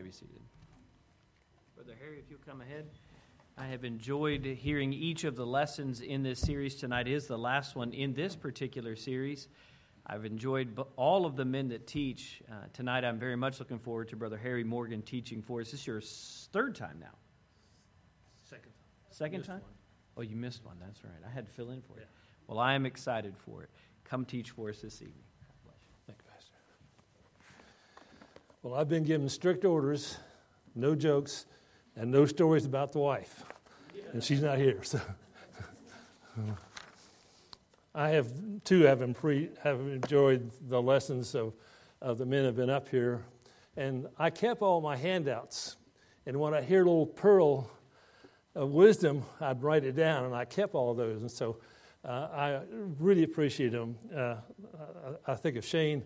be seated. Brother Harry, if you'll come ahead. I have enjoyed hearing each of the lessons in this series. Tonight is the last one in this particular series. I've enjoyed all of the men that teach. Tonight I'm very much looking forward to Brother Harry Morgan teaching for us. This is your third time now? Second time? One. Oh, you missed one. That's right. I had to fill in for you. Well, I am excited for it. Come teach for us this evening. God bless you. Thank you, Pastor. Well, I've been given strict orders, no jokes, and no stories about the wife. And she's not here. So I have enjoyed the lessons of the men have been up here. And I kept all my handouts. And when I hear a little pearl of wisdom, I'd write it down. And I kept all of those. And so I really appreciate them. I think of Shane.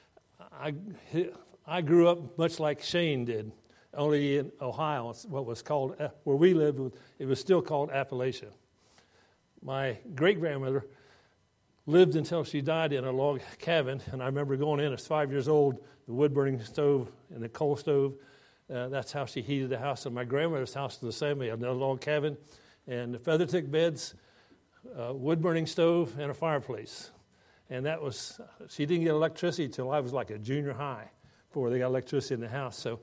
I grew up much like Shane did, only in Ohio. What was called, where we lived, it was still called Appalachia. My great-grandmother lived until she died in a log cabin, and I remember going in as 5 years old, the wood-burning stove and the coal stove. That's how she heated the house. And my grandmother's house was the same way, another log cabin, and the feather-tick beds, wood-burning stove, and a fireplace. And that was, she didn't get electricity until I was like a junior high before they got electricity in the house. So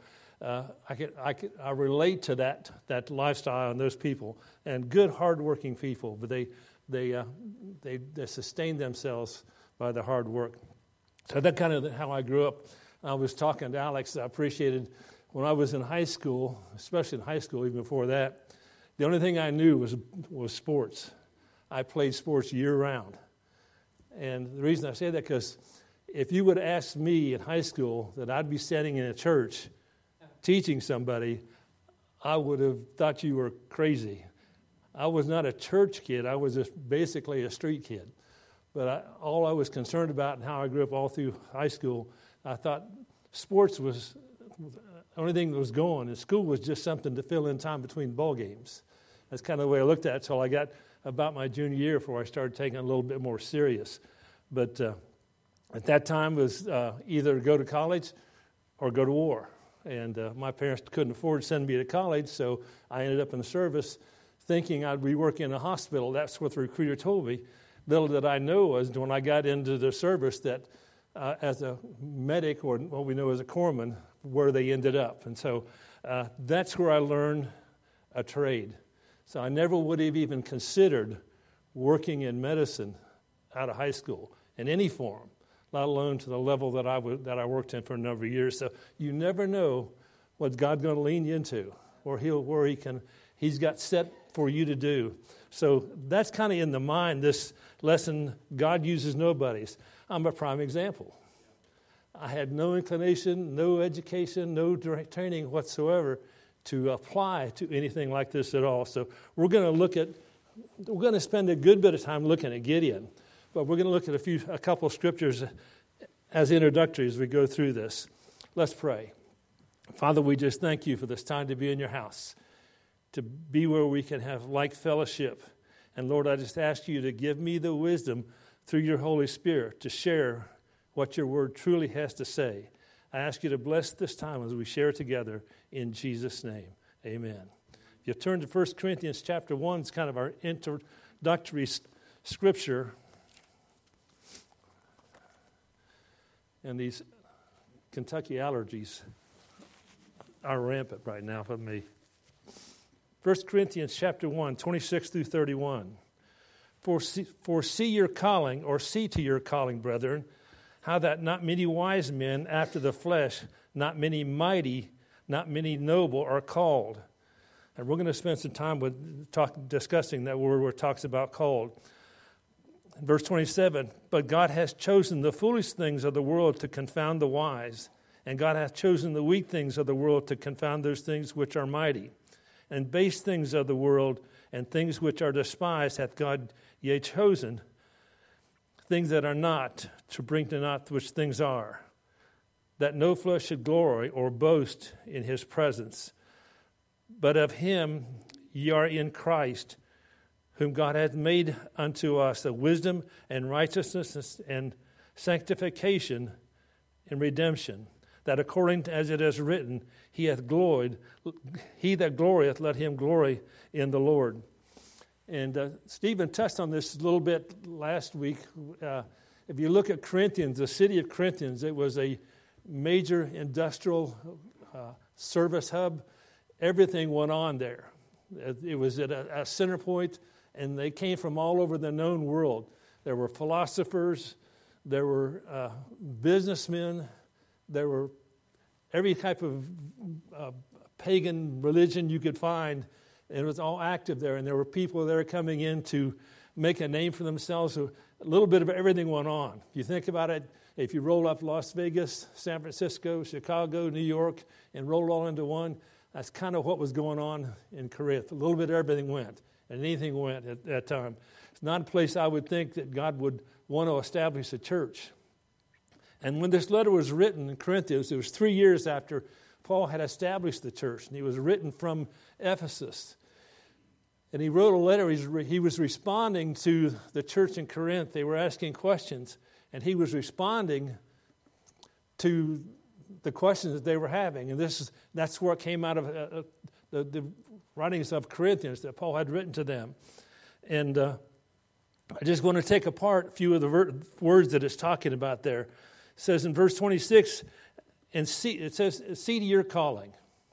I relate to that lifestyle and those people, and good, hard-working people, but they sustain themselves by the hard work. So that's kind of how I grew up. I was talking to Alex. I appreciated when I was in high school, especially in high school, even before that, the only thing I knew was sports. I played sports year-round. And the reason I say that, because if you would ask me in high school that I'd be standing in a church teaching somebody, I would have thought you were crazy. I was not a church kid. I was just basically a street kid. But all I was concerned about and how I grew up all through high school, I thought sports was the only thing that was going, and school was just something to fill in time between ball games. That's kind of the way I looked at it until I got about my junior year before I started taking it a little bit more serious. But at that time was either go to college or go to war. And my parents couldn't afford to send me to college, so I ended up in the service thinking I'd be working in a hospital. That's what the recruiter told me. Little did I know was when I got into the service that as a medic, or what we know as a corpsman, where they ended up. And so that's where I learned a trade. So I never would have even considered working in medicine out of high school in any form, let alone to the level that I worked in for a number of years. So you never know what God's going to lean you into, or He's got set for you to do. So that's kind of in the mind, this lesson, God uses nobodies. I'm a prime example. I had no inclination, no education, no direct training whatsoever to apply to anything like this at all. So we're going to spend a good bit of time looking at Gideon, but we're going to look at a couple of scriptures as introductory as we go through this. Let's pray. Father, we just thank you for this time to be in your house, to be where we can have like fellowship. And Lord, I just ask you to give me the wisdom through your Holy Spirit to share what your word truly has to say. I ask you to bless this time as we share together in Jesus' name. Amen. If you turn to 1 Corinthians chapter 1, it's kind of our introductory scripture. And these Kentucky allergies are rampant right now for me. 1 Corinthians chapter 1, 26 through 31. For see your calling, or see to your calling, brethren, how that not many wise men after the flesh, not many mighty, not many noble are called. And we're going to spend some time discussing that word where it talks about called. Verse 27, but God has chosen the foolish things of the world to confound the wise, and God hath chosen the weak things of the world to confound those things which are mighty. And base things of the world and things which are despised hath God yea chosen, things that are not, to bring to naught which things are, that no flesh should glory or boast in his presence. But of him ye are in Christ, whom God hath made unto us a wisdom and righteousness and sanctification and redemption, that according to as it is written, he that glorieth, let him glory in the Lord. And Stephen touched on this a little bit last week. If you look at Corinthians, the city of Corinthians, it was a major industrial service hub. Everything went on there. It was at a center point, and they came from all over the known world. There were philosophers, there were businessmen, there were every type of pagan religion you could find. It was all active there, and there were people there coming in to make a name for themselves. So a little bit of everything went on. If you think about it, if you roll up Las Vegas, San Francisco, Chicago, New York, and roll it all into one, that's kind of what was going on in Corinth. A little bit of everything went, and anything went at that time. It's not a place I would think that God would want to establish a church. And when this letter was written in Corinthians, it was 3 years after Paul had established the church, and it was written from Ephesus. And he wrote a letter. He was responding to the church in Corinth. They were asking questions, and he was responding to the questions that they were having. And that's where it came out of the writings of Corinthians that Paul had written to them. And I just want to take apart a few of the words that it's talking about there. It says in verse 26, it says, see to your calling.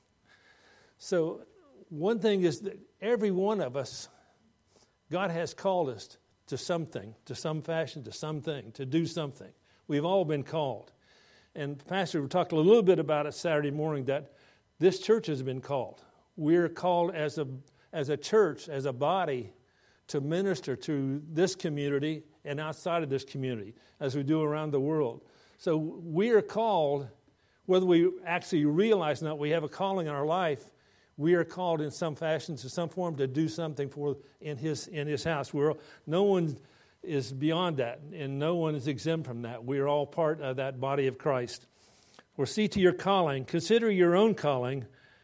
So one thing is that every one of us, God has called us to something, to some fashion, to something, to do something. We've all been called. And Pastor talked a little bit about it Saturday morning, that this church has been called. We're called as a church, as a body, to minister to this community and outside of this community, as we do around the world. So we are called, whether we actually realize or not we have a calling in our life, we are called in some fashion, to some form, to do something in his house. No one is beyond that, and no one is exempt from that. We are all part of that body of Christ. Or see to your calling. Consider your own calling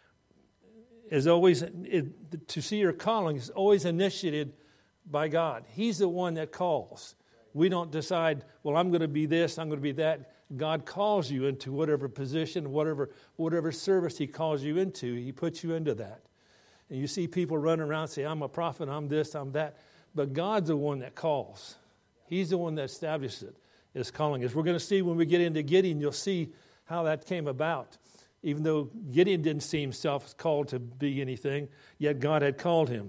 is always, to see your calling is always initiated by God. He's the one that calls. We don't decide, well, I'm going to be this, I'm going to be that. God calls you into whatever position, whatever service He calls you into. He puts you into that. And you see people running around and say, I'm a prophet, I'm this, I'm that. But God's the one that calls. He's the one that establishes it, is calling us. We're going to see when we get into Gideon, you'll see how that came about. Even though Gideon didn't see himself called to be anything, yet God had called him.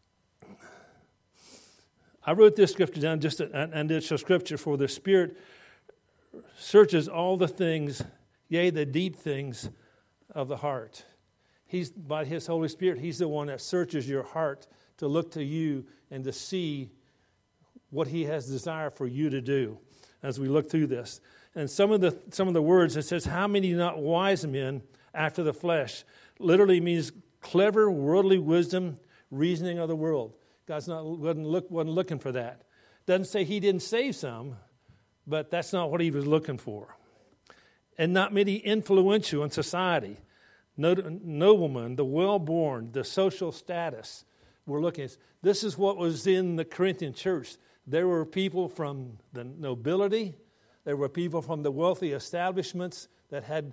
I wrote this scripture down, just an initial scripture, for the Spirit searches all the things, yea, the deep things of the heart. He's, by His Holy Spirit, He's the one that searches your heart to look to you and to see what He has desire for you to do as we look through this. And some of the words, it says, how many not wise men after the flesh? Literally means clever worldly wisdom, reasoning of the world. God's wasn't looking for that. Doesn't say He didn't save some, but that's not what He was looking for. And not many influential in society. Noblemen, the well-born, the social status. We're looking at this is what was in the Corinthian church. There were people from the nobility. There were people from the wealthy establishments that had,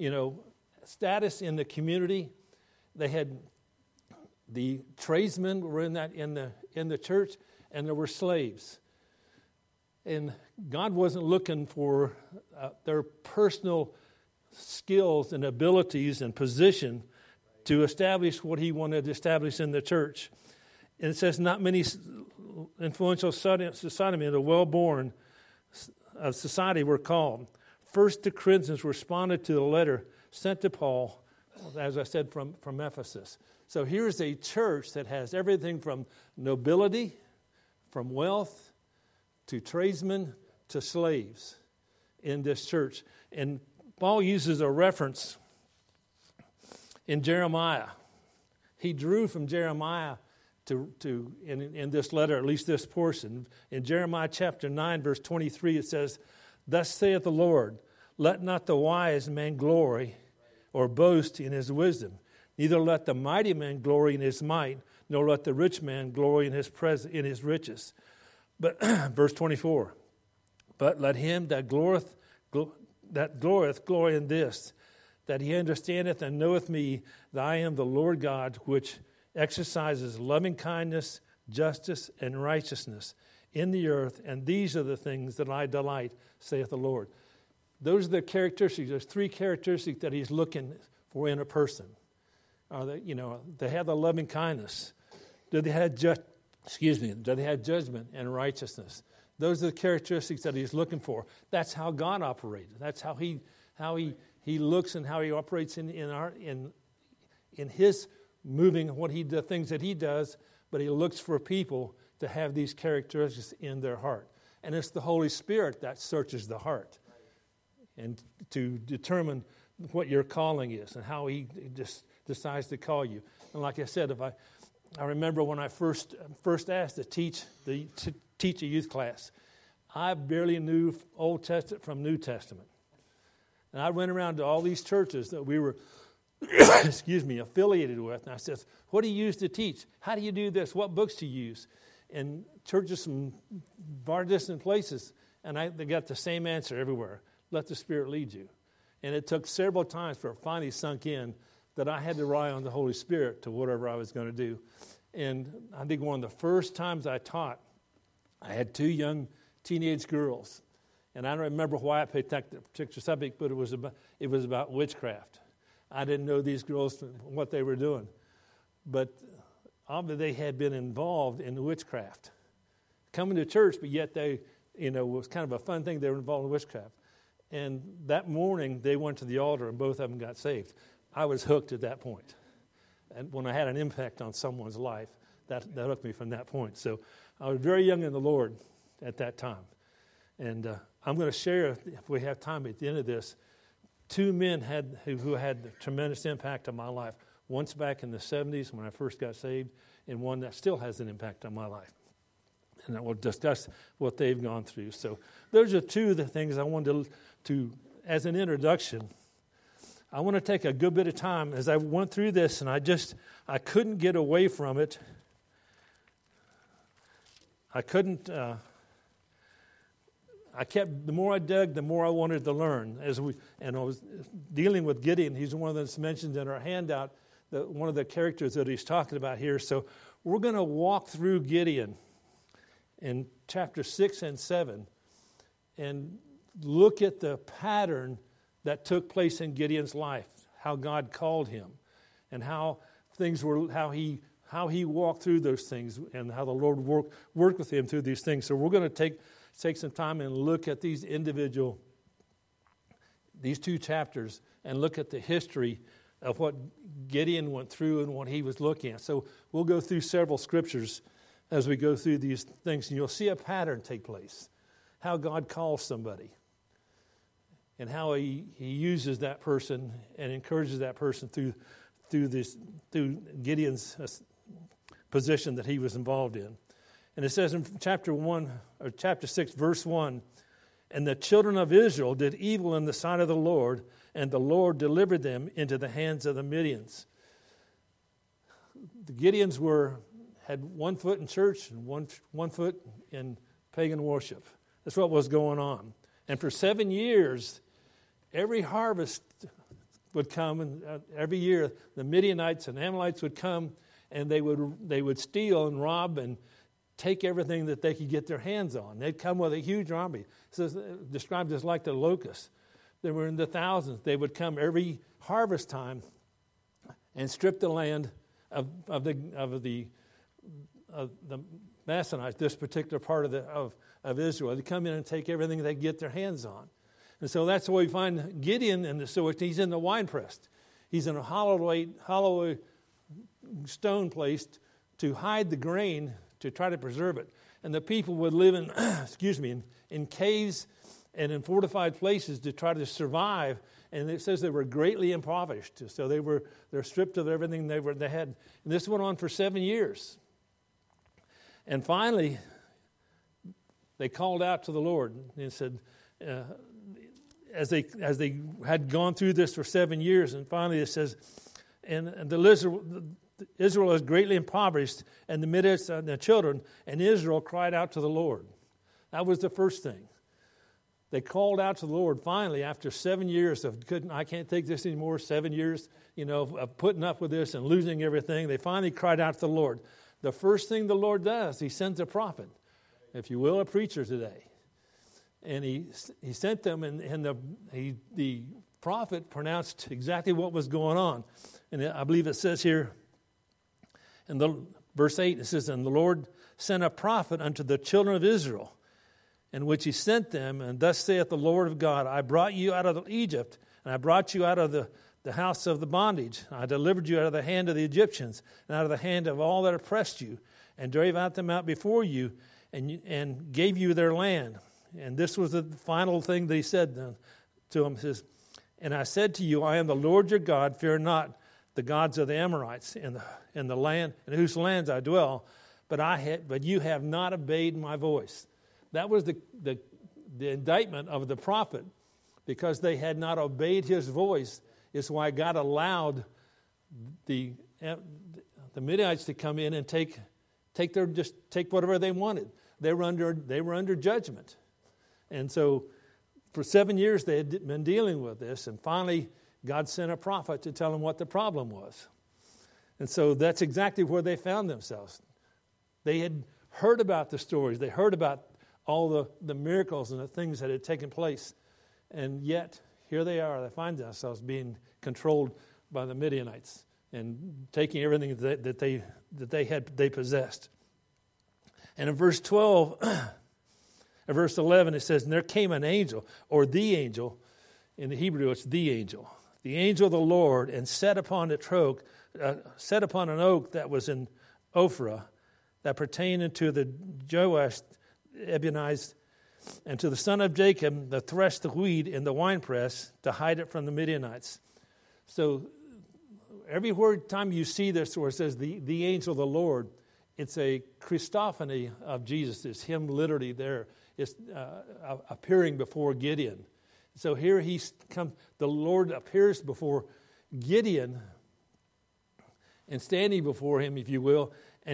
status in the community. They had the tradesmen were in the church, and there were slaves. And God wasn't looking for their personal skills and abilities and position to establish what He wanted to establish in the church. And it says, not many influential society, the well-born of society were called. First, the Corinthians responded to the letter sent to Paul, as I said, from Ephesus. So here's a church that has everything from nobility, from wealth, to tradesmen, to slaves in this church. And Paul uses a reference in Jeremiah. He drew from Jeremiah in this letter, at least this portion. In Jeremiah chapter 9, verse 23, it says, thus saith the Lord, let not the wise man glory or boast in his wisdom. Neither let the mighty man glory in his might, nor let the rich man glory in his riches. But verse 24, but let him that glorieth that glorieth glory in this, that he understandeth and knoweth me, that I am the Lord God, which exercises loving kindness, justice, and righteousness in the earth, and these are the things that I delight, saith the Lord. Those are the characteristics. There's 3 characteristics that he's looking for in a person. They have the loving kindness. Do they have do they have judgment and righteousness? Those are the characteristics that he's looking for. That's how God operated. That's how he looks and how he operates in his moving, the things that he does. But he looks for people to have these characteristics in their heart, and it's the Holy Spirit that searches the heart, and to determine what your calling is and how he just decides to call you. And like I said, I remember when I first asked to teach a youth class, I barely knew Old Testament from New Testament. And I went around to all these churches that we were, affiliated with. And I said, what do you use to teach? How do you do this? What books do you use? And churches from far distant places. And they got the same answer everywhere. Let the Spirit lead you. And it took several times for it finally sunk in that I had to rely on the Holy Spirit to whatever I was going to do. And I think one of the first times I taught, I had 2 young teenage girls. And I don't remember why I picked that particular subject, but it was about witchcraft. I didn't know these girls, what they were doing. But obviously they had been involved in witchcraft. Coming to church, but yet they, it was kind of a fun thing. They were involved in witchcraft. And that morning, they went to the altar, and both of them got saved. I was hooked at that point. And when I had an impact on someone's life, that hooked me from that point. So I was very young in the Lord at that time. And I'm going to share, if we have time at the end of this, 2 men who had a tremendous impact on my life. One's back in the 70s when I first got saved, and one that still has an impact on my life. And I will discuss what they've gone through. So those are 2 of the things I wanted to as an introduction. I want to take a good bit of time as I went through this, and I couldn't get away from it. The more I dug, the more I wanted to learn. And I was dealing with Gideon. He's one that's mentioned in our handout, one of the characters that he's talking about here. So we're going to walk through Gideon in chapter 6 and 7 and look at the pattern that took place in Gideon's life, how God called him, and how things were, how he walked through those things, and how the Lord worked with him through these things. So we're going to take some time and look at these 2 chapters, and look at the history of what Gideon went through and what he was looking at. So we'll go through several scriptures as we go through these things, and you'll see a pattern take place, how God calls somebody, and how he uses that person and encourages that person through Gideon's position that he was involved in. And it says in chapter 6, verse 1, and the children of Israel did evil in the sight of the Lord, and the Lord delivered them into the hands of the Midians. The Gideons had 1 foot in church and one foot in pagan worship. That's what was going on. And for 7 years, every harvest would come, and every year the Midianites and Amalekites would come, and they would steal and rob and take everything that they could get their hands on. They'd come with a huge army. So it's described as like the locusts. They were in the thousands. They would come every harvest time and strip the land of the Manassites, this particular part of Israel. They come in and take everything they get their hands on. And so that's where we find Gideon, and so he's in the winepress. He's in a hollow stone place to hide the grain, to try to preserve it. And the people would live in caves and in fortified places to try to survive. And it says they were greatly impoverished. So they're stripped of everything they had. And this went on for 7 years. And finally, they called out to the Lord and said, as they had gone through this for 7 years, and finally it says, Israel is greatly impoverished, and the Midianites and the children, and Israel cried out to the Lord. That was the first thing. They called out to the Lord finally after 7 years of I can't take this anymore, 7 years, of putting up with this and losing everything. They finally cried out to the Lord. The first thing the Lord does, he sends a prophet, if you will, a preacher today. And he sent them, and the prophet pronounced exactly what was going on. And I believe it says here in verse 8, it says, "And the Lord sent a prophet unto the children of Israel, in which he sent them, and thus saith the Lord of God, I brought you out of Egypt, and I brought you out of the house of the bondage. I delivered you out of the hand of the Egyptians, and out of the hand of all that oppressed you, and drave them out before you, and gave you their land." And this was the final thing that he said to them. He says, "And I said to you, I am the Lord your God, fear not the gods of the Amorites in the land in whose lands I dwell, but you have not obeyed my voice." That was the indictment of the prophet, because they had not obeyed his voice. Is why God allowed the Midianites to come in and take whatever they wanted. They were under judgment, and so for 7 years they had been dealing with this, and finally God sent a prophet to tell them what the problem was. And so that's exactly where they found themselves. They had heard about the stories. They heard about all the miracles and the things that had taken place. And yet, here they are. They find themselves being controlled by the Midianites and taking everything that they possessed. And in verse 12, in verse 11, it says, "And there came an angel," or the angel. In the Hebrew, it's the angel of the Lord, and sat upon an oak that was in Ophrah, that pertained unto the Joash Ebionites, and to the son of Jacob that threshed the wheat in the winepress to hide it from the Midianites. So every time you see this where it says the angel of the Lord, it's a Christophany of Jesus. It's him literally there. It's appearing before Gideon. So here the Lord appears before Gideon and standing before him, if you will. And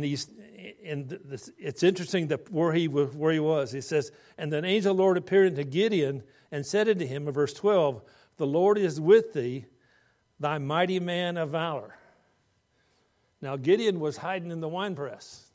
it's interesting that where he was. It says, "And the angel of the Lord appeared unto Gideon and said unto him," in verse 12, "The Lord is with thee, thy mighty man of valor." Now Gideon was hiding in the winepress.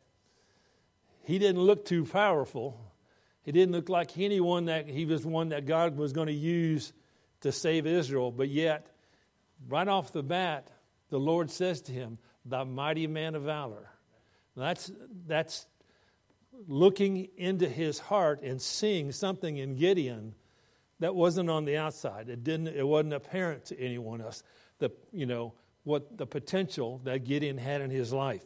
He didn't look too powerful. He didn't look like anyone that he was one that God was going to use to save Israel. But yet, right off the bat, the Lord says to him, "The mighty man of valor." That's looking into his heart and seeing something in Gideon that wasn't on the outside. It wasn't apparent to anyone else. What the potential that Gideon had in his life.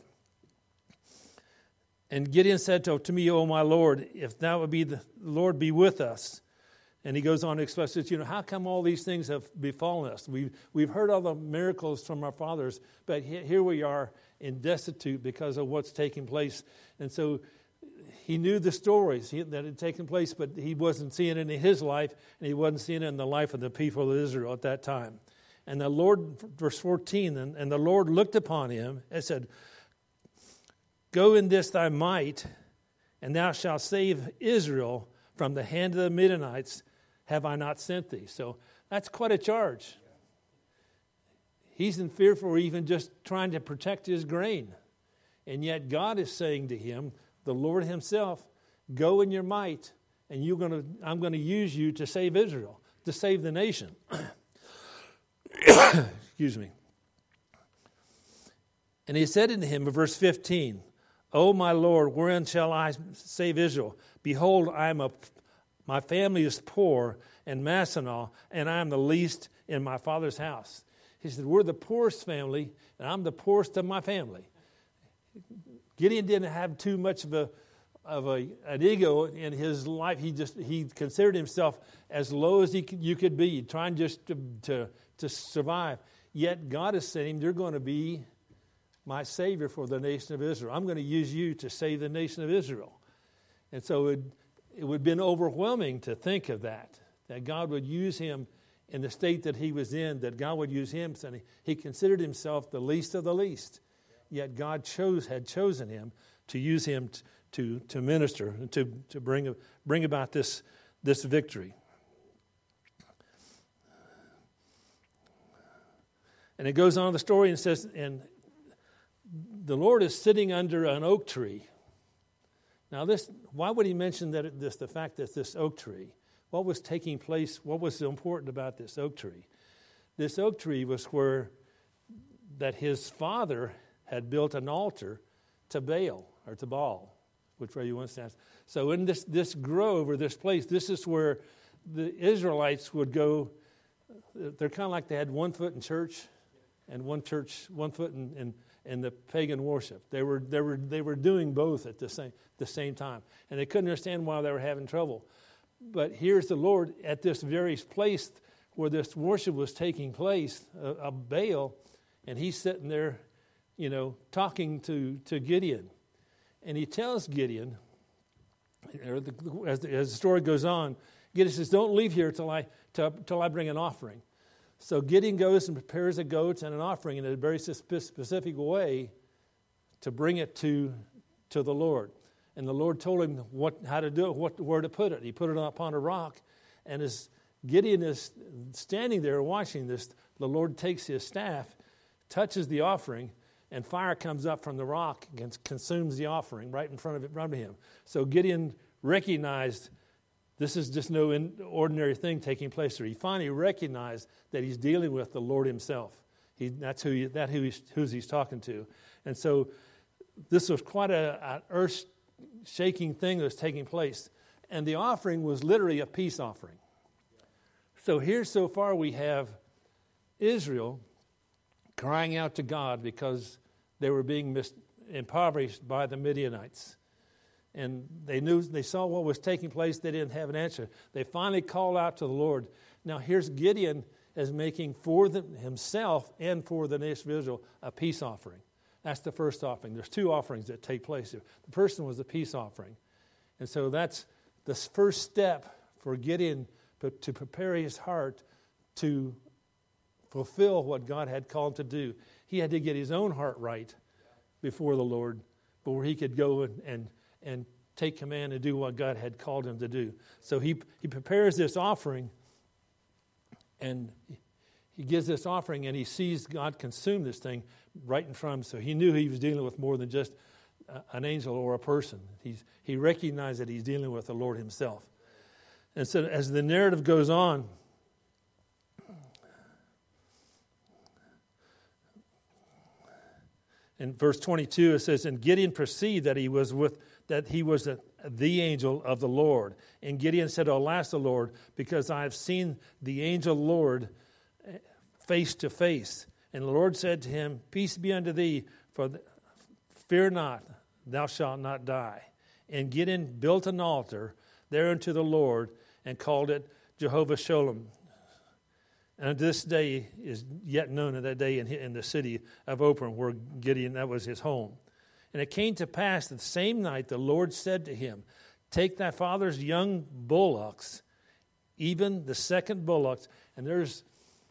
And Gideon said to me, "O my Lord, if thou would be the Lord be with us." And he goes on to express this, how come all these things have befallen us? We've heard all the miracles from our fathers, but here we are in destitute because of what's taking place. And so he knew the stories that had taken place, but he wasn't seeing it in his life, and he wasn't seeing it in the life of the people of Israel at that time. And the Lord, verse 14, and the Lord looked upon him and said, "Go in this thy might, and thou shalt save Israel from the hand of the Midianites. Have I not sent thee?" So that's quite a charge. He's in fear for even just trying to protect his grain. And yet God is saying to him, the Lord himself, "Go in your might, and I'm going to use you to save Israel, to save the nation." Excuse me. And he said unto him in verse 15, "O my Lord, wherein shall I save Israel? Behold, my family is poor in Massonah, and I am the least in my father's house." He said, "We're the poorest family, and I'm the poorest of my family." Gideon didn't have too much of an ego in his life. He considered himself as low as you could be, trying just to survive. Yet God is saying, "You're going to be my Savior for the nation of Israel. I'm going to use you to save the nation of Israel." And so it would have been overwhelming to think of that God would use him in the state that he was in, that God would use him. And he considered himself the least of the least. Yet God had chosen him to use him to minister and to bring about this this victory. And it goes on in the story and says, and the Lord is sitting under an oak tree. Now why would he mention the fact that this oak tree? What was taking place? What was so important about this oak tree? This oak tree was where that his father had built an altar to Baal, or to Baal, which way you want to stand. So in this grove, or this place, this is where the Israelites would go. They're kind of like they had one foot in church and one foot in the pagan worship. They were doing both at the same time. And they couldn't understand why they were having trouble. But here's the Lord at this very place where this worship was taking place, of Baal, and he's sitting there, talking to Gideon. And he tells Gideon, as the story goes on, Gideon says, don't leave here till I bring an offering. So Gideon goes and prepares a goat and an offering in a very specific way to bring it to the Lord. And the Lord told him how to do it, where to put it. He put it upon a rock. And as Gideon is standing there watching this, the Lord takes his staff, touches the offering, and fire comes up from the rock and consumes the offering right in front of him. So Gideon recognized this is just no ordinary thing taking place there. He finally recognized that he's dealing with the Lord himself. That's who he's talking to. And so this was quite an earth-shaking thing that was taking place. And the offering was literally a peace offering. So here so far we have Israel crying out to God because they were being impoverished by the Midianites. And they saw what was taking place. They didn't have an answer. They finally called out to the Lord. Now here's Gideon as making for himself and for the nation of Israel a peace offering. That's the first offering. There's two offerings that take place here. The first one was the peace offering. And so that's the first step for Gideon to prepare his heart to fulfill what God had called him to do. He had to get his own heart right before the Lord, before he could go and take command and do what God had called him to do. So he prepares this offering, and he gives this offering, and he sees God consume this thing right in front of him. So he knew he was dealing with more than just an angel or a person. He recognized that he's dealing with the Lord himself. And so as the narrative goes on, in verse 22 it says, and Gideon perceived that he was the angel of the Lord. And Gideon said, alas, the Lord, because I have seen the angel Lord face to face. And the Lord said to him, peace be unto thee, fear not, thou shalt not die. And Gideon built an altar there unto the Lord and called it Jehovah Shalom. And this day is yet known in that day in the city of Ophrah, where Gideon, that was his home. And it came to pass that the same night the Lord said to him, take thy father's young bullocks, even the second bullocks. And there's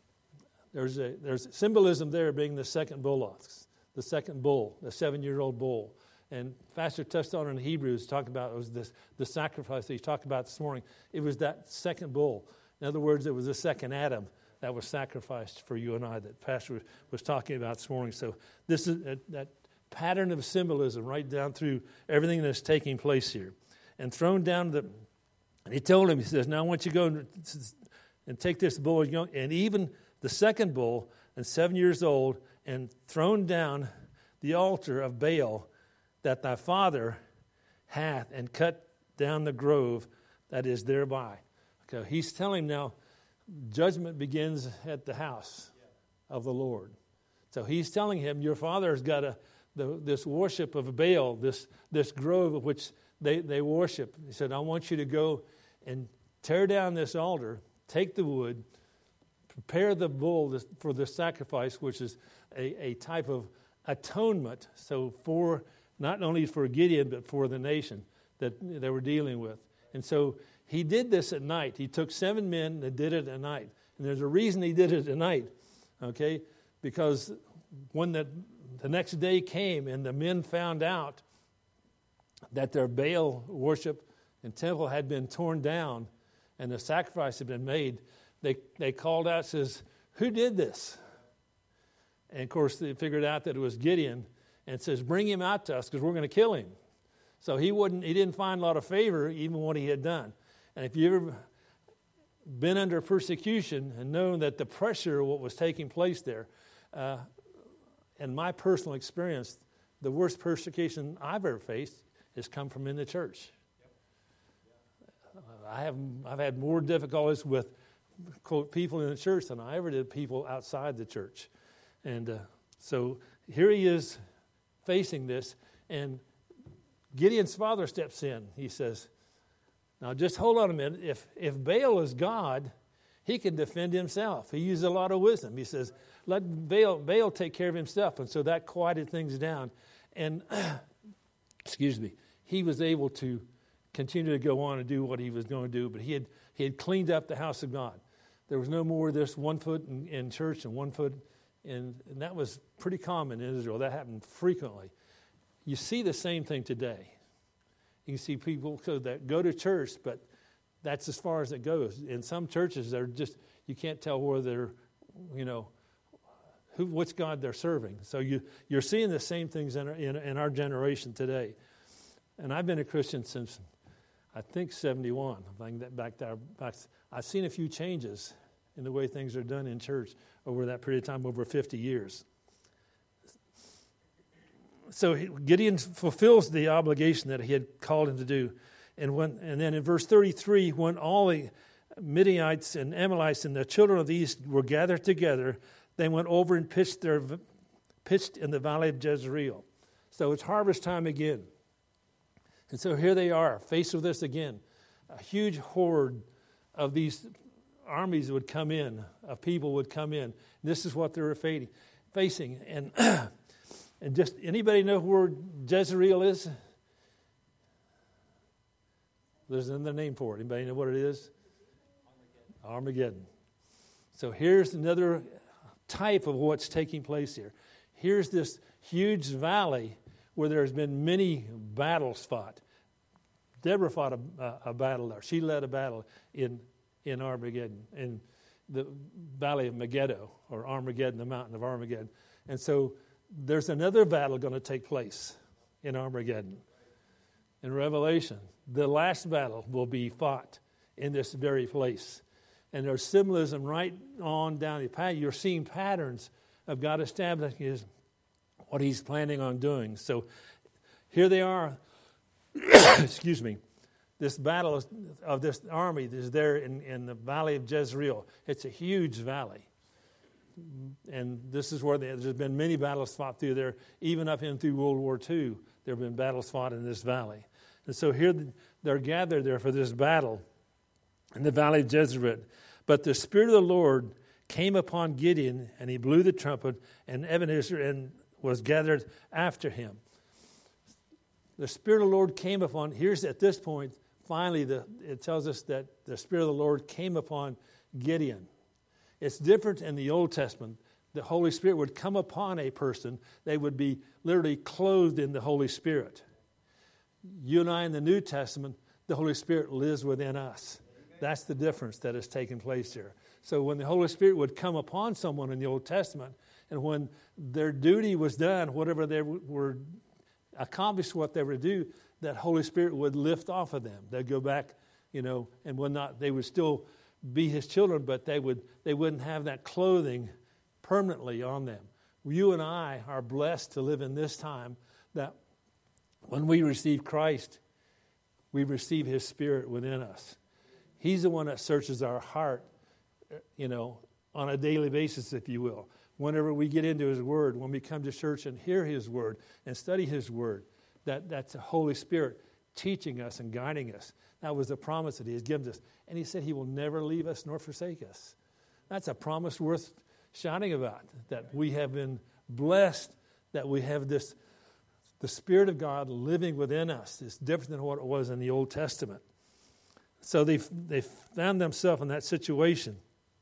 symbolism there being the second bullocks, the second bull, the 7-year-old bull. And Pastor touched on in Hebrews, talked about it was the sacrifice that he talked about this morning. It was that second bull. In other words, it was the second Adam that was sacrificed for you and I that Pastor was talking about this morning. So this is that pattern of symbolism right down through everything that's taking place here. And thrown down and he told him, he says, now I want you to go and take this bull, and even the second bull, and 7 years old, and thrown down the altar of Baal that thy father hath, and cut down the grove that is thereby. Okay, he's telling him now, judgment begins at the house of the Lord. So he's telling him, your father's got this worship of Baal, this grove of which they worship. He said, I want you to go and tear down this altar, take the wood, prepare the bull for the sacrifice, which is a type of atonement. So not only for Gideon, but for the nation that they were dealing with. And so he did this at night. He took 7 men that did it at night. And there's a reason he did it at night, okay? Because when the next day came and the men found out that their Baal worship and temple had been torn down and the sacrifice had been made, they called out, says, "Who did this?" And of course, they figured out that it was Gideon, and says, "Bring him out to us because we're going to kill him." So he didn't find a lot of favor even what he had done. And if you ever been under persecution and known that the pressure of what was taking place there, in my personal experience, the worst persecution I've ever faced has come from in the church. I've had more difficulties with, quote, people in the church than I ever did people outside the church. And so here he is facing this, and Gideon's father steps in. He says, "Now just hold on a minute. If Baal is God, he can defend himself." He used a lot of wisdom. He says, "Let Baal take care of himself." And so that quieted things down. And, he was able to continue to go on and do what he was going to do. But he had cleaned up the house of God. There was no more this 1 foot in church and 1 foot in, and that was pretty common in Israel. That happened frequently. You see the same thing today. You see people that go to church, but that's as far as it goes. In some churches, they're just, you can't tell where they're, which God they're serving. So you're seeing the same things in our generation today. And I've been a Christian since, I think, 71. I've seen a few changes in the way things are done in church over that period of time, over 50 years. So Gideon fulfills the obligation that he had called him to do. And then in verse 33, when all the Midianites and Amalekites and the children of the east were gathered together, they went over and pitched in the valley of Jezreel. So it's harvest time again. And so here they are, faced with this again. A huge horde of these armies would come in, of people would come in. This is what they were facing. And and just, anybody know where Jezreel is? There's another name for it. Anybody know what it is? Armageddon. So here's another type of what's taking place here. Here's this huge valley where there's been many battles fought. Deborah fought a battle there. She led a battle in Armageddon, in the valley of Megiddo, or Armageddon, the mountain of Armageddon. And so there's another battle going to take place in Armageddon. In Revelation, the last battle will be fought in this very place. And there's symbolism right on down the path. You're seeing patterns of God establishing what he's planning on doing. So here they are. This battle of this army is there in the valley of Jezreel. It's a huge valley. And this is where there's been many battles fought through there. Even up in through World War II, there have been battles fought in this valley. And so here they're gathered there for this battle in the valley of Jezreel. But the Spirit of the Lord came upon Gideon, and he blew the trumpet, and Ebenezer and was gathered after him. The Spirit of the Lord came upon, here's at this point, finally it tells us that the Spirit of the Lord came upon Gideon. It's different in the Old Testament. The Holy Spirit would come upon a person. They would be literally clothed in the Holy Spirit. You and I in the New Testament, the Holy Spirit lives within us. That's the difference that has taken place here. So when the Holy Spirit would come upon someone in the Old Testament, and when their duty was done, whatever they were accomplished, what they were to do, that Holy Spirit would lift off of them. They'd go back, and would not. They would still be His children, but they wouldn't have that clothing permanently on them. You and I are blessed to live in this time that when we receive Christ, we receive His Spirit within us. He's the one that searches our heart, on a daily basis, if you will. Whenever we get into His Word, when we come to church and hear His Word and study His Word, that's the Holy Spirit teaching us and guiding us. That was the promise that He has given us. And He said He will never leave us nor forsake us. That's a promise worth shouting about, that we have been blessed, that we have the Spirit of God living within us. It's different than what it was in the Old Testament. So they found themselves in that situation.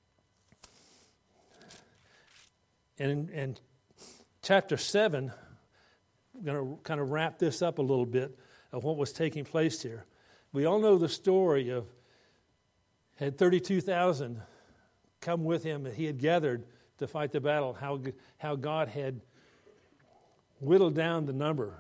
And in chapter 7, I'm going to kind of wrap this up a little bit of what was taking place here. We all know the story of had 32,000 come with him that he had gathered to fight the battle, how God had whittled down the number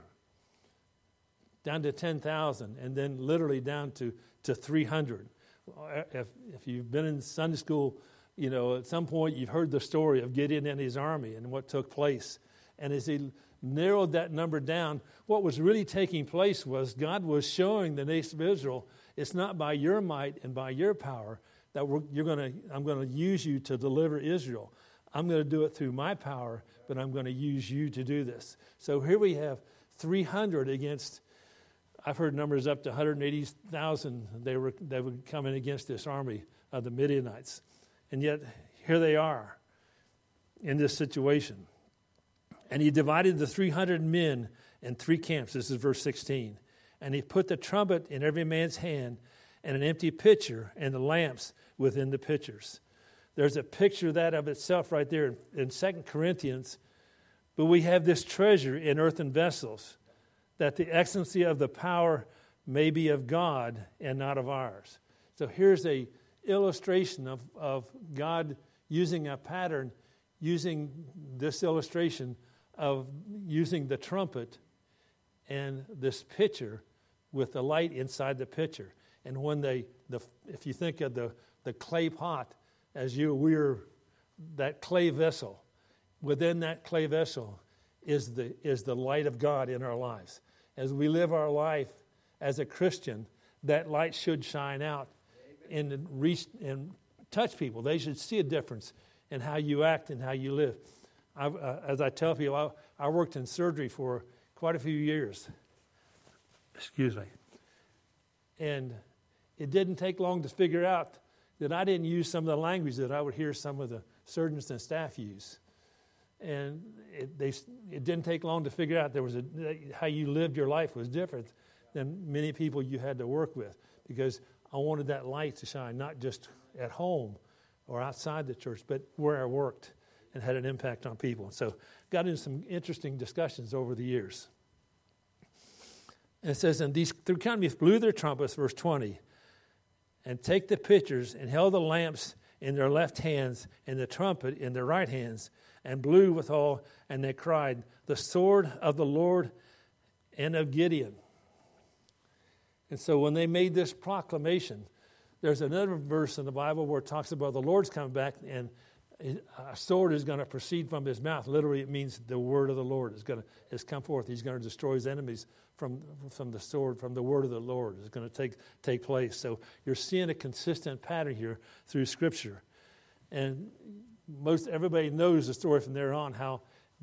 down to 10,000 and then literally down to 300. If you've been in Sunday school, at some point you've heard the story of Gideon and his army and what took place. And as he narrowed that number down, what was really taking place was God was showing the nation of Israel, it's not by your might and by your power that I'm going to use you to deliver Israel. I'm going to do it through my power, but I'm going to use you to do this. So here we have 300 against, I've heard numbers up to 180,000 they were coming against this army of the Midianites. And yet here they are in this situation. And he divided the 300 men in 3 camps. This is verse 16. And he put the trumpet in every man's hand and an empty pitcher and the lamps within the pitchers. There's a picture of that of itself right there in 2 Corinthians. But we have this treasure in earthen vessels, that the excellency of the power may be of God and not of ours. So here's a illustration of God using a pattern, using this illustration of using the trumpet and this pitcher with the light inside the pitcher. And when if you think of the clay pot, as we're that clay vessel, within that clay vessel is the light of God in our lives. As we live our life as a Christian, that light should shine out and reach and touch people. They should see a difference in how you act and how you live. As I tell people, I worked in surgery for quite a few years. Excuse me. And it didn't take long to figure out that I didn't use some of the language that I would hear some of the surgeons and staff use. And it didn't take long to figure out how you lived your life was different than many people you had to work with, because I wanted that light to shine not just at home or outside the church, but where I worked and had an impact on people. So got into some interesting discussions over the years. And it says, and these 3 companies blew their trumpets, verse 20, and take the pitchers and held the lamps in their left hands and the trumpet in their right hands, and blew withal, and they cried, the sword of the Lord and of Gideon. And so when they made this proclamation, there's another verse in the Bible where it talks about the Lord's coming back and a sword is going to proceed from his mouth. Literally, it means the word of the Lord has come forth. He's going to destroy his enemies from the sword, from the word of the Lord is going to take place. So you're seeing a consistent pattern here through Scripture. And most everybody knows the story from there on, how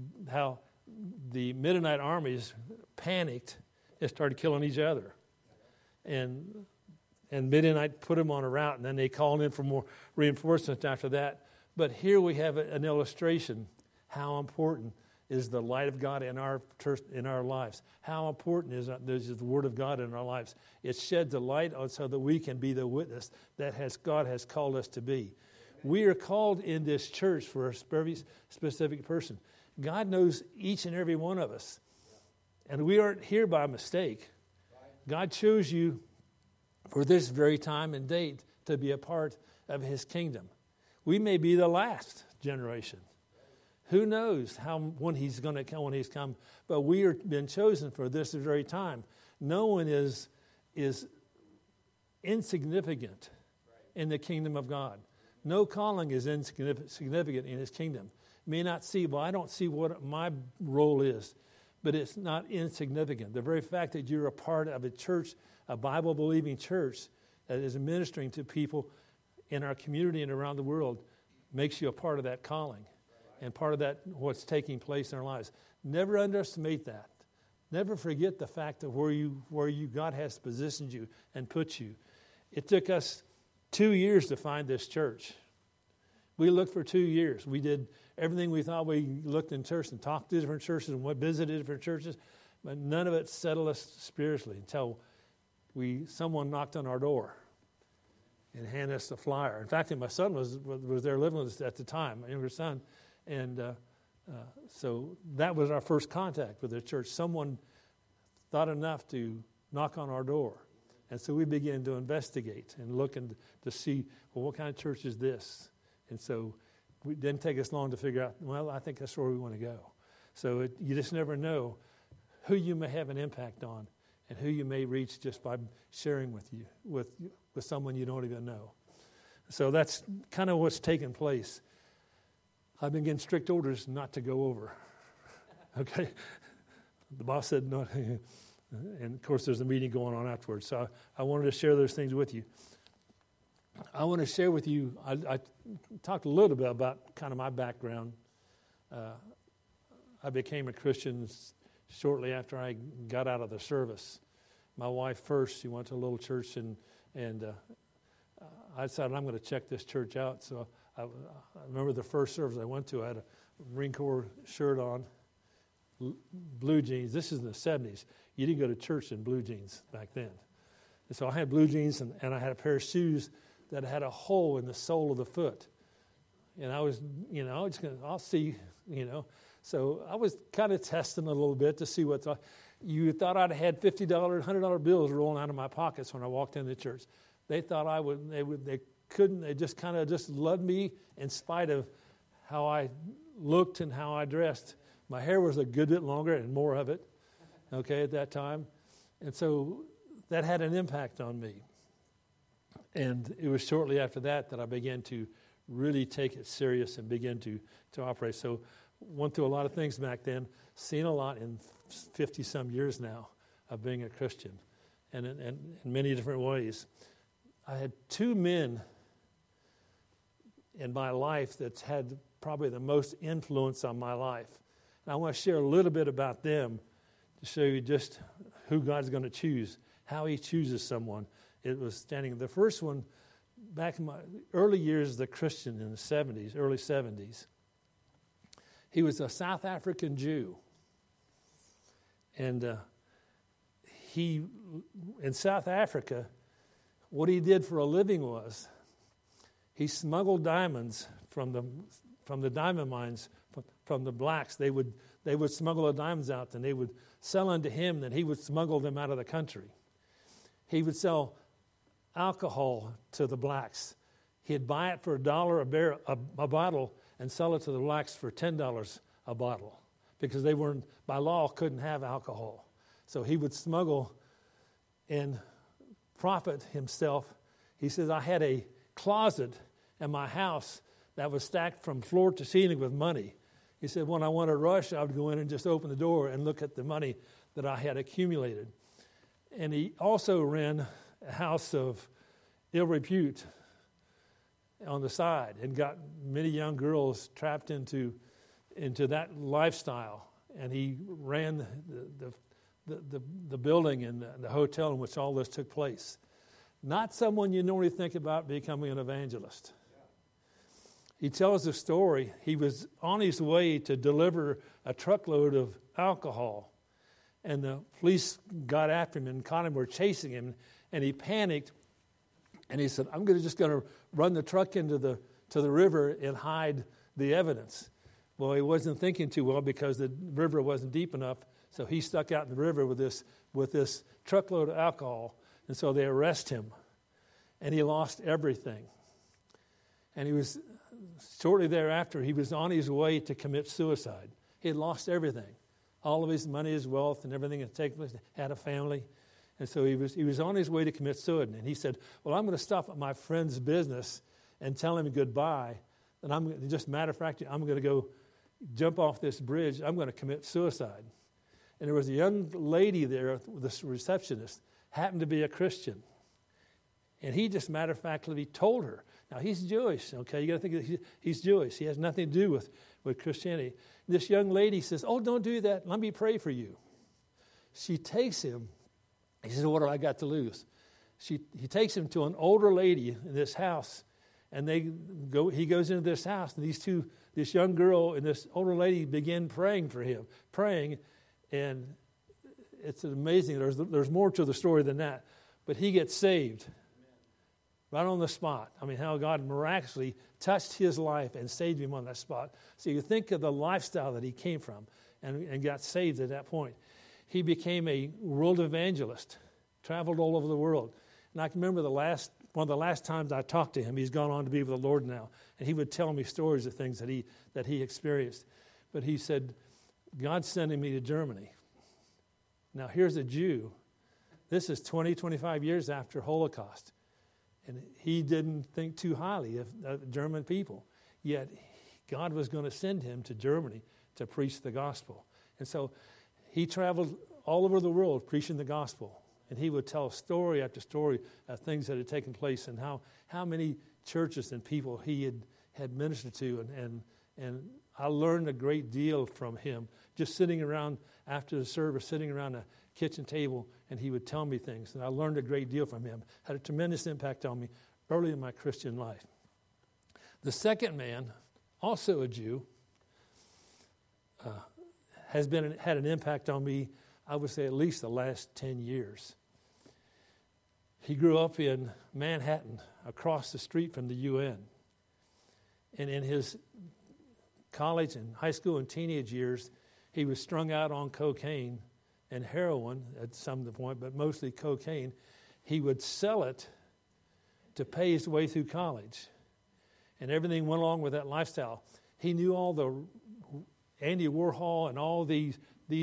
the Midianite armies panicked and started killing each other. And Midianite put them on a route, and then they called in for more reinforcements after that. But here we have an illustration how important is the light of God in our lives. How important is the Word of God in our lives. It sheds a light on so that we can be the witness that God has called us to be. We are called in this church for a very specific person. God knows each and every one of us. And we aren't here by mistake. God chose you for this very time and date to be a part of His kingdom. We may be the last generation. Who knows when He's going to come, when He's come. But we have been chosen for this very time. No one is insignificant in the kingdom of God. No calling is insignificant in His kingdom. May not see, I don't see what my role is, but it's not insignificant. The very fact that you're a part of a church, a Bible-believing church that is ministering to people in our community and around the world, makes you a part of that calling and part of that what's taking place in our lives. Never underestimate that. Never forget the fact of where you God has positioned you and put you. It took us 2 years to find this church. We looked for 2 years. We did everything we thought. We looked in church and talked to different churches and visited different churches, but none of it settled us spiritually until someone knocked on our door and handed us the flyer. In fact, my son was there living with us at the time, my younger son, and so that was our first contact with the church. Someone thought enough to knock on our door And so we began to investigate and look to see, well, what kind of church is this? And so it didn't take us long to figure out, well, I think that's where we want to go. So you just never know who you may have an impact on and who you may reach just by sharing with someone you don't even know. So that's kind of what's taken place. I've been getting strict orders not to go over. Okay? The boss said no. And, of course, there's a meeting going on afterwards. So I wanted to share those things with you. I want to share with you, I talked a little bit about kind of my background. I became a Christian shortly after I got out of the service. My wife first, she went to a little church, and I decided I'm going to check this church out. So I remember the first service I went to, I had a Marine Corps shirt on, blue jeans. This is in the 70s. You didn't go to church in blue jeans back then. And so I had blue jeans, and I had a pair of shoes that had a hole in the sole of the foot. And I was, I'll see, So I was kind of testing a little bit to see you thought I'd had $50, $100 bills rolling out of my pockets when I walked into the church. They thought they couldn't, they just kind of just loved me in spite of how I looked and how I dressed. My hair was a good bit longer and more of it, okay, at that time. And so that had an impact on me. And it was shortly after that I began to really take it serious and begin to operate. So went through a lot of things back then, seen a lot in 50-some years now of being a Christian, and in many different ways. I had two men in my life that's had probably the most influence on my life. And I want to share a little bit about them to show you just who God's going to choose, how he chooses someone. It was standing. The first one, back in my early years as a Christian in the 70s, early 70s, he was a South African Jew. And he, in South Africa, what he did for a living was he smuggled diamonds from the diamond mines, from the blacks. They would smuggle the diamonds out, and they would sell unto him, then he would smuggle them out of the country. He would sell alcohol to the blacks. He'd buy it for $1 a bottle and sell it to the blacks for $10 a bottle, because they weren't, by law, couldn't have alcohol. So he would smuggle and profit himself. He says, I had a closet in my house that was stacked from floor to ceiling with money. He said, when I wanted to rush, I would go in and just open the door and look at the money that I had accumulated. And he also ran a house of ill repute on the side and got many young girls trapped into that lifestyle. And he ran the building and the hotel in which all this took place. Not someone you normally think about becoming an evangelist. He tells the story. He was on his way to deliver a truckload of alcohol, and the police got after him and caught him, were chasing him, and he panicked, and he said, I'm just going to run the truck into the river and hide the evidence. Well, he wasn't thinking too well because the river wasn't deep enough, so he stuck out in the river with this truckload of alcohol, and so they arrest him, and he lost everything. And he was, shortly thereafter, he was on his way to commit suicide. He had lost everything. All of his money, his wealth, and everything had taken place. He had a family. And so he was on his way to commit suicide. And he said, well, I'm going to stop at my friend's business and tell him goodbye. And just matter of fact, I'm going to go jump off this bridge. I'm going to commit suicide. And there was a young lady there, the receptionist, happened to be a Christian. And he just matter of factly told her. Now, he's Jewish, okay? You got to think he's Jewish. He has nothing to do with Christianity. This young lady says, oh, don't do that. Let me pray for you. She takes him. He says, what do I got to lose? He takes him to an older lady in this house, and he goes into this house, and this young girl and this older lady begin praying for him, and it's amazing. There's more to the story than that, but he gets saved. Right on the spot. I mean, how God miraculously touched his life and saved him on that spot. So you think of the lifestyle that he came from and got saved at that point. He became a world evangelist, traveled all over the world. And I can remember one of the last times I talked to him. He's gone on to be with the Lord now. And he would tell me stories of things that he experienced. But he said, God's sending me to Germany. Now, here's a Jew. This is 25 years after Holocaust. And he didn't think too highly of German people. Yet, God was going to send him to Germany to preach the gospel. And so, he traveled all over the world preaching the gospel. And he would tell story after story of things that had taken place and how many churches and people he had ministered to. And I learned a great deal from him, just sitting around after the service, sitting around a kitchen table, and he would tell me things. And I learned a great deal from him. Had a tremendous impact on me early in my Christian life. The second man, also a Jew, had an impact on me, I would say at least the last 10 years. He grew up in Manhattan, across the street from the UN. And in his college and high school and teenage years, he was strung out on cocaine and heroin at some point, but mostly cocaine. He would sell it to pay his way through college. And everything went along with that lifestyle. He knew all the Andy Warhol and all these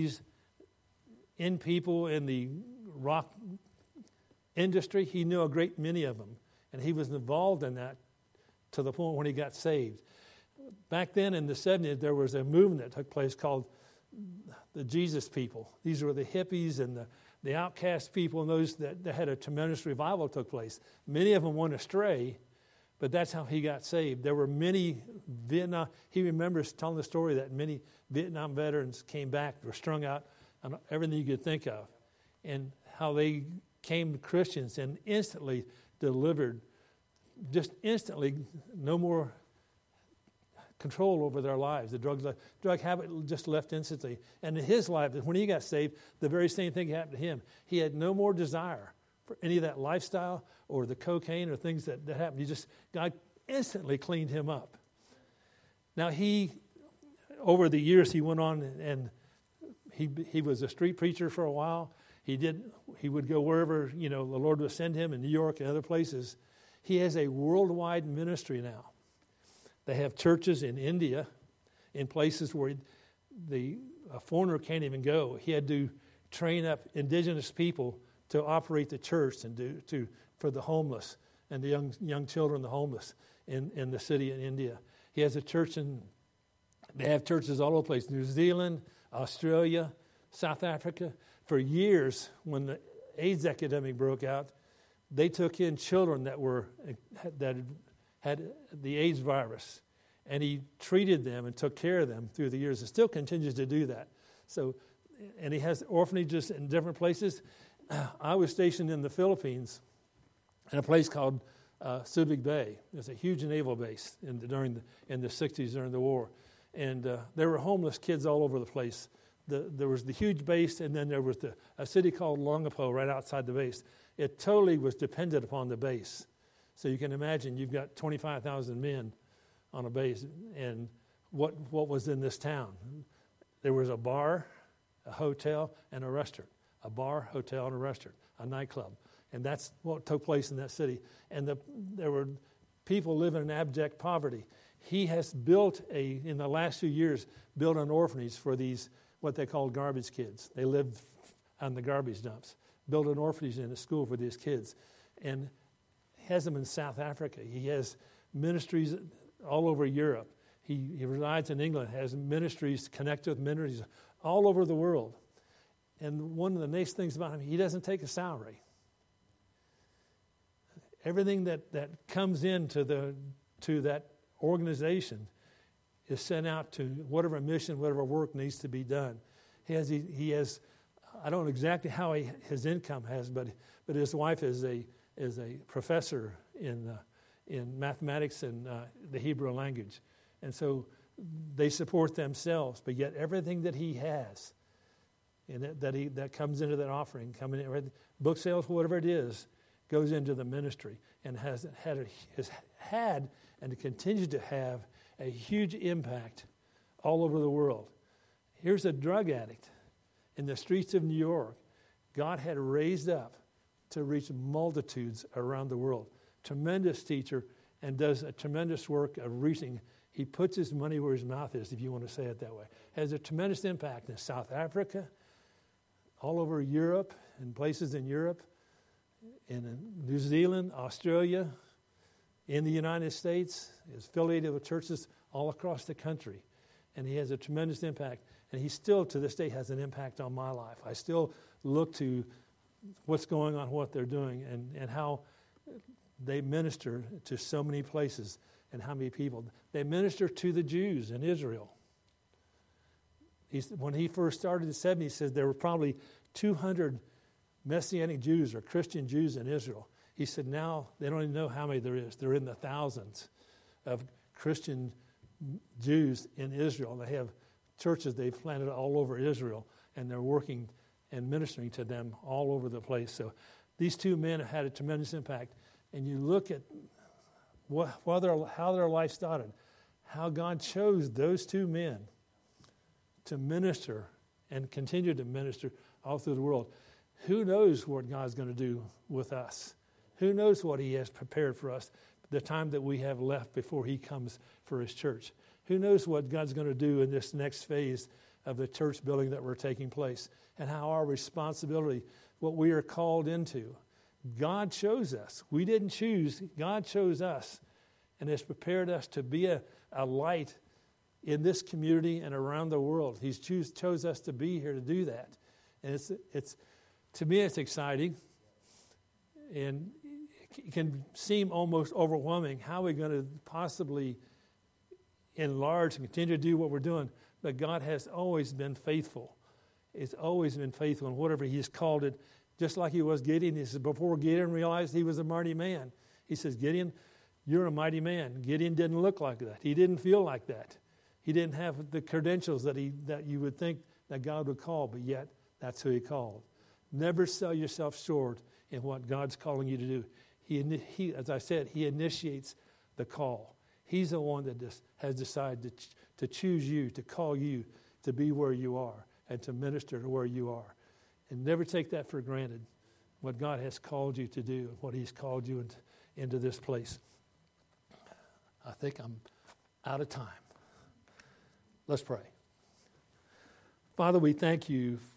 in people in the rock industry. He knew a great many of them. And he was involved in that to the point when he got saved. Back then in the 70s, there was a movement that took place called the Jesus people. These were the hippies and the outcast people and those that had a tremendous revival took place. Many of them went astray, but that's how he got saved. There were many Vietnam. He remembers telling the story that many Vietnam veterans came back, were strung out on everything you could think of, and how they came Christians and instantly delivered, just instantly, no more control over their lives. The drug habit just left instantly. And in his life, when he got saved, the very same thing happened to him. He had no more desire for any of that lifestyle or the cocaine or things that happened. God instantly cleaned him up. Now over the years, he went on and he was a street preacher for a while. He would go wherever, the Lord would send him in New York and other places. He has a worldwide ministry now. They have churches in India, in places where a foreigner can't even go. He had to train up indigenous people to operate the church and for the homeless and the young children, the homeless in the city in India. He has a church they have churches all over the place, New Zealand, Australia, South Africa. For years, when the AIDS epidemic broke out, they took in children that had the AIDS virus, and he treated them and took care of them through the years, and still continues to do that. So, and he has orphanages in different places. I was stationed in the Philippines in a place called Subic Bay. It's a huge naval base in the 60s during the war, and there were homeless kids all over the place. There was the huge base, and then there was a city called Longapo right outside the base. It totally was dependent upon the base. So you can imagine you've got 25,000 men on a base, and what was in this town? There was a bar, a hotel, and a restaurant. A bar, hotel, and a restaurant, a nightclub. And that's what took place in that city. And there were people living in abject poverty. He has in the last few years, built an orphanage for these, what they call garbage kids. They lived on the garbage dumps. Built an orphanage and a school for these kids. And has them in South Africa. He has ministries all over Europe. He resides in England, has ministries, connected with ministries all over the world. And one of the nice things about him, he doesn't take a salary. Everything that comes into to that organization is sent out to whatever mission, whatever work needs to be done. He has I don't know exactly how his income has, but his wife is a professor in mathematics and the Hebrew language. And so they support themselves, but yet everything that he has and that comes into that offering, book sales, whatever it is, goes into the ministry and has had and continues to have a huge impact all over the world. Here's a drug addict in the streets of New York. God had raised up to reach multitudes around the world. Tremendous teacher and does a tremendous work of reaching. He puts his money where his mouth is, if you want to say it that way. Has a tremendous impact in South Africa, all over Europe, in places in Europe, in New Zealand, Australia, in the United States. He's affiliated with churches all across the country. And he has a tremendous impact. And he still, to this day, has an impact on my life. I still look to what's going on, what they're doing, and how they minister to so many places and how many people. They minister to the Jews in Israel. When he first started in the 70s, he said there were probably 200 Messianic Jews or Christian Jews in Israel. He said now they don't even know how many there is. They're in the thousands of Christian Jews in Israel. They have churches they've planted all over Israel, and they're working and ministering to them all over the place. So these two men have had a tremendous impact. And you look at how their life started, how God chose those two men to minister and continue to minister all through the world. Who knows what God's going to do with us? Who knows what he has prepared for us, the time that we have left before he comes for his church? Who knows what God's going to do in this next phase of the church building that we're taking place, and how our responsibility, what we are called into. God chose us. We didn't choose. God chose us and has prepared us to be a light in this community and around the world. He's chose us to be here to do that. And it's to me, it's exciting. And it can seem almost overwhelming. How are we going to possibly enlarge and continue to do what we're doing? But God has always been faithful. It's always been faithful in whatever he's called it. Just like he was Gideon. He says, before Gideon realized he was a mighty man, he says, Gideon, you're a mighty man. Gideon didn't look like that. He didn't feel like that. He didn't have the credentials that you would think that God would call, but yet that's who he called. Never sell yourself short in what God's calling you to do. He, as I said, he initiates the call. He's the one that has decided to choose you, to call you to be where you are and to minister to where you are. And never take that for granted, what God has called you to do, what he's called you into this place. I think I'm out of time. Let's pray. Father, we thank you